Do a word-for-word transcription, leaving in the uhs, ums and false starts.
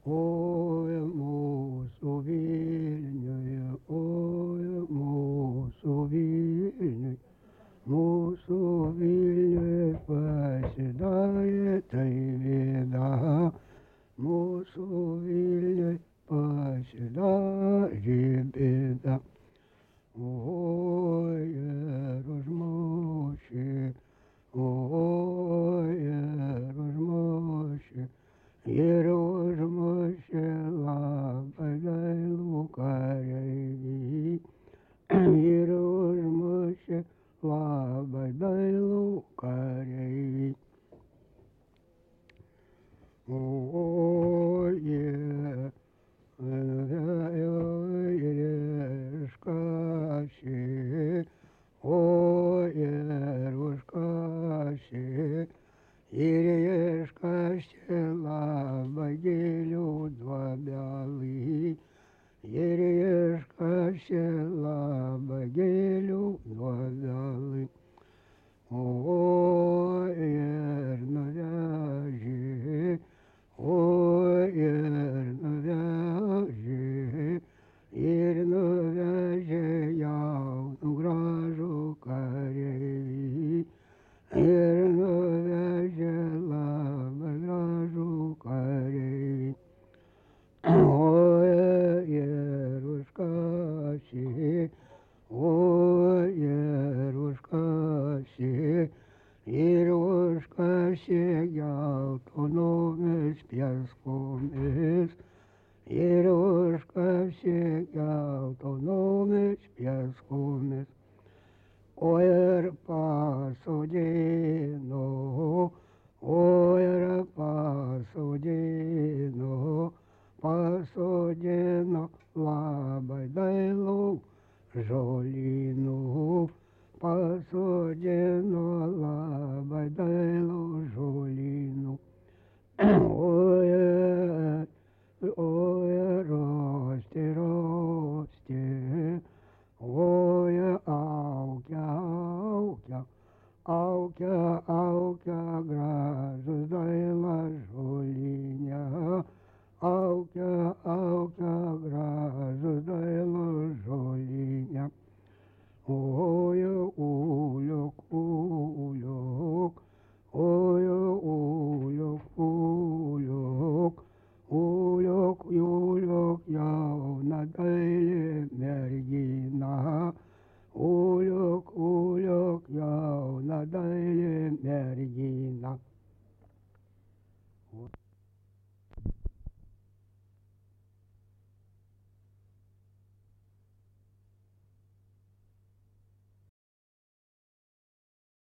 Oj, mūsų Vilniuje, oj, mūsų Vilniuje, mūsų Vilniuje pasidarė tai bėda, mūsų Vilniuje pasidarė bėda. Oi, ir užmušė, oi, ir užmušė, ir užmušė labai dailų kareivį, ir užmušė labai dailų kareivį. Oi, ir iškasė, oi, ir užkasė, ir iškasė labai gilių duobelį, ir iškasė labai gilių duobelį. Oi, ir nuvežė, oi, ir nuvežė, ir nuvežė jauną gražų kareivį, ir nuvežė labai gražų kareivį. Oi, ir užkasė, oi, ir užkasė, ir užkasė geltonomis pieskomis, ir užkasė geltonomis pieskomis. O ir pasodino, o ir pasodino, pasodino labai dailų žolynų, pasodino labai dailų žolynų. Oi, oi, rostė, rostė, oi, augia, augia, augia, augia gražus dailas žolyne, augia, augia gražus dailas žolyne. Oi, uliuk, uliuk, oi, uliuk, uliuk, uliuk, uliuk, jauna daili mergina, uliuk, uliuk, jauna daili mergina.